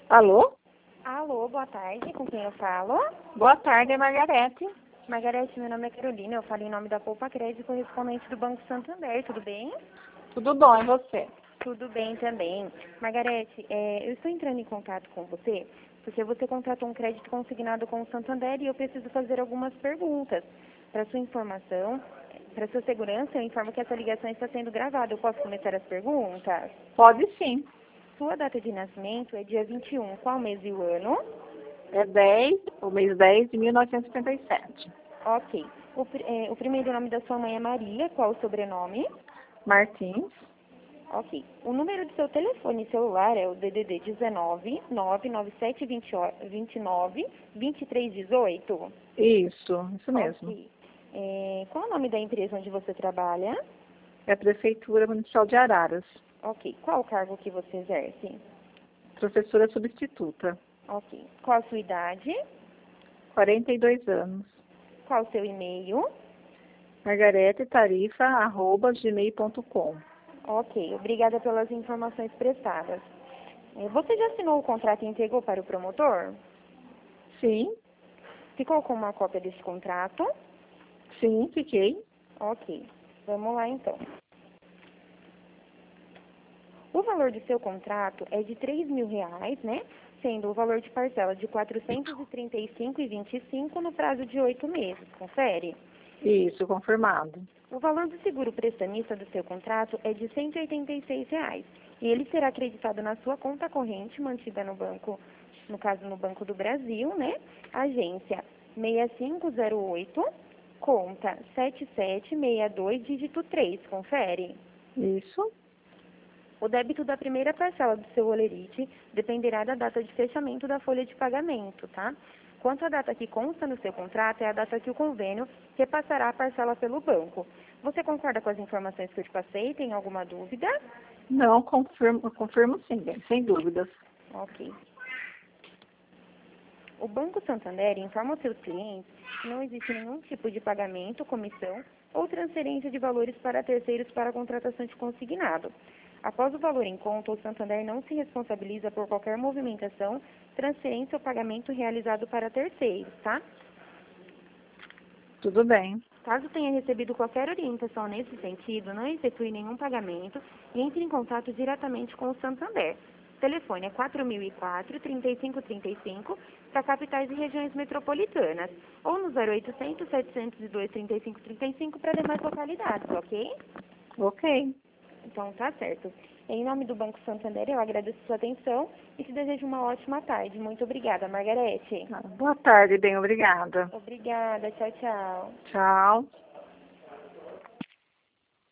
Alô? Alô, boa tarde. Com quem eu falo? Boa tarde, é Margarete. Margarete, meu nome é Carolina. Eu falo em nome da Poupa Crédito, correspondente do Banco Santander. Tudo bem? Tudo bom, e você? Tudo bem também. Margarete, eu estou entrando em contato com você porque você contratou um crédito consignado com o Santander e eu preciso fazer algumas perguntas. Para sua informação, para sua segurança, eu informo que essa ligação está sendo gravada. Eu posso começar as perguntas? Pode sim. Sua data de nascimento é dia 21. Qual mês e o ano? É 10, o mês 10 de 1957. Ok. O primeiro nome da sua mãe é Maria. Qual o sobrenome? Martins. Ok. O número do seu telefone celular é o DDD 19 997 29 23 18? Isso mesmo. Ok. Qual o nome da empresa onde você trabalha? É a Prefeitura Municipal de Araras. Ok. Qual o cargo que você exerce? Professora substituta. Ok. Qual a sua idade? 42 anos. Qual o seu e-mail? margaretetarifa@gmail.com. Ok. Obrigada pelas informações prestadas. Você já assinou o contrato e entregou para o promotor? Sim, Ficou com uma cópia desse contrato? sim, fiquei. Ok. Vamos lá então. O valor do seu contrato é de R$ 3.000, né? Sendo o valor de parcela de R$ 435,25 no prazo de 8 meses. Confere? Isso, confirmado. O valor do seguro prestamista do seu contrato é de R$ 186 e ele será acreditado na sua conta corrente mantida no banco, no caso no Banco do Brasil, né? Agência 6508, conta 7762, dígito 3. Confere? Isso. O débito da primeira parcela do seu holerite dependerá da data de fechamento da folha de pagamento, tá? Quanto à data que consta no seu contrato, é a data que o convênio repassará a parcela pelo banco. Você concorda com as informações que eu te passei? Tem alguma dúvida? Não, confirmo sim, bem, sem dúvidas. Ok. O Banco Santander informa aos seus clientes que não existe nenhum tipo de pagamento, comissão ou transferência de valores para terceiros para a contratação de consignado. Após o valor em conta, o Santander não se responsabiliza por qualquer movimentação, transferência ou pagamento realizado para terceiros, tá? Tudo bem. Caso tenha recebido qualquer orientação nesse sentido, não efetue nenhum pagamento e entre em contato diretamente com o Santander. O telefone é 4004-3535 para capitais e regiões metropolitanas ou no 0800 702 3535 para demais localidades, ok? Ok. Então tá certo. Em nome do Banco Santander, eu agradeço sua atenção e te desejo uma ótima tarde. Muito obrigada, Margarete. Boa tarde, bem, obrigada. Obrigada, tchau, tchau. Tchau.